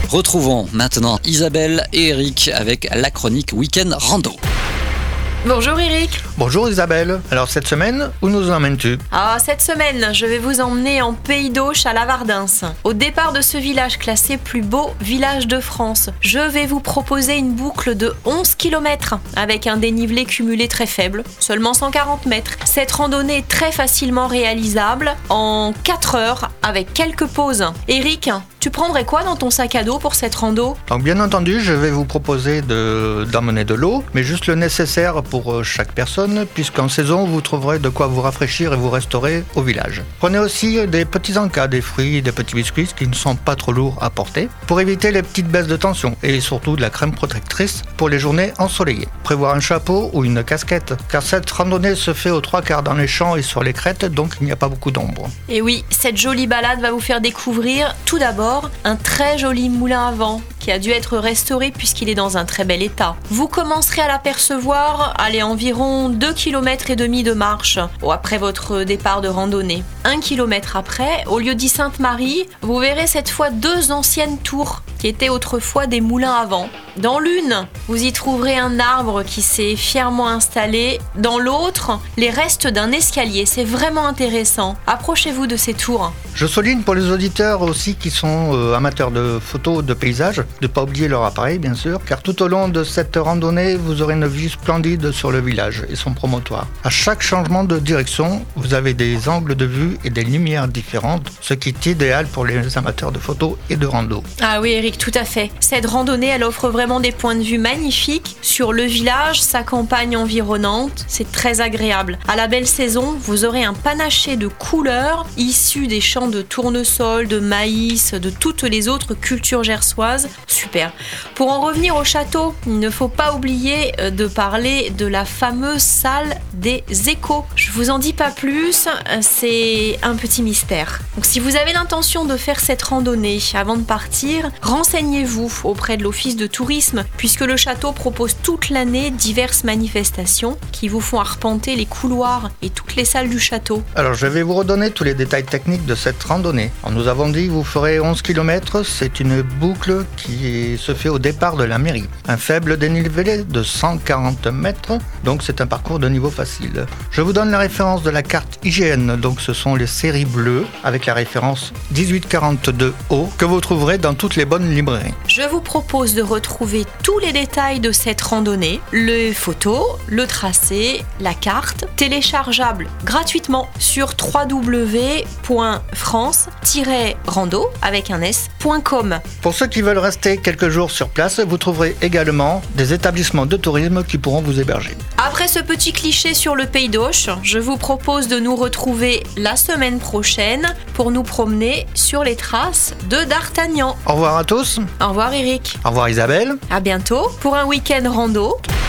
Retrouvons maintenant Isabelle et Eric avec la chronique Week-end Rando. Bonjour Eric. Bonjour Isabelle. Alors cette semaine, où nous emmènes-tu ? Cette semaine, je vais vous emmener en Pays d'Auch à Lavardins. Au départ de ce village classé plus beau village de France, je vais vous proposer une boucle de 11 km avec un dénivelé cumulé très faible, seulement 140 mètres. Cette randonnée est très facilement réalisable en 4 heures avec quelques pauses. Eric, tu prendrais quoi dans ton sac à dos pour cette rando ? Donc bien entendu, je vais vous proposer d'emmener de l'eau, mais juste le nécessaire pour chaque personne, puisqu'en saison, vous trouverez de quoi vous rafraîchir et vous restaurer au village. Prenez aussi des petits encas, des fruits, des petits biscuits qui ne sont pas trop lourds à porter, pour éviter les petites baisses de tension, et surtout de la crème protectrice pour les journées ensoleillées. Prévoir un chapeau ou une casquette, car cette randonnée se fait aux 3/4 dans les champs et sur les crêtes, donc il n'y a pas beaucoup d'ombre. Et oui, cette jolie balade va vous faire découvrir, tout d'abord, un très joli moulin à vent qui a dû être restauré puisqu'il est dans un très bel état. Vous commencerez à l'apercevoir environ 2,5 km de marche après votre départ de randonnée. 1 km après, au lieu dit Sainte-Marie, vous verrez cette fois 2 anciennes tours qui étaient autrefois des moulins à vent. Dans l'une, vous y trouverez un arbre qui s'est fièrement installé. Dans l'autre, les restes d'un escalier. C'est vraiment intéressant. Approchez-vous de ces tours. Je souligne pour les auditeurs aussi qui sont amateurs de photos de paysages, de ne pas oublier leur appareil bien sûr, car tout au long de cette randonnée, vous aurez une vue splendide sur le village et son promontoire. À chaque changement de direction, vous avez des angles de vue et des lumières différentes, ce qui est idéal pour les amateurs de photos et de rando. Ah oui Eric, tout à fait. Cette randonnée, elle offre vraiment des points de vue magnifiques sur le village, sa campagne environnante. C'est très agréable. À la belle saison, vous aurez un panaché de couleurs issues des champs de tournesol, de maïs, de toutes les autres cultures gersoises. Super. Pour en revenir au château, il ne faut pas oublier de parler de la fameuse salle des échos. Je vous en dis pas plus, c'est un petit mystère. Donc si vous avez l'intention de faire cette randonnée avant de partir, renseignez-vous auprès de l'office de tourisme puisque le château propose toute l'année diverses manifestations qui vous font arpenter les couloirs et toutes les salles du château. Alors je vais vous redonner tous les détails techniques de cette randonnée. Alors, nous avons dit que vous ferez 11 km, c'est une boucle qui se fait au départ de la mairie. Un faible dénivelé de 140 mètres, donc c'est un parcours de niveau facile. Je vous donne la référence de la carte IGN, donc ce sont les séries bleues avec la référence 1842O que vous trouverez dans toutes les bonnes librairies. Je vous propose de retrouver tous les détails de cette randonnée, les photos, le tracé, la carte, téléchargeable gratuitement sur www.france-rando avec un s.com. Pour ceux qui veulent rester quelques jours sur place, vous trouverez également des établissements de tourisme qui pourront vous héberger. Après ce petit cliché sur le Pays d'Auch, je vous propose de nous retrouver la semaine prochaine pour nous promener sur les traces de D'Artagnan. Au revoir à tous. Au revoir Eric. Au revoir Isabelle. À bientôt pour un week-end rando.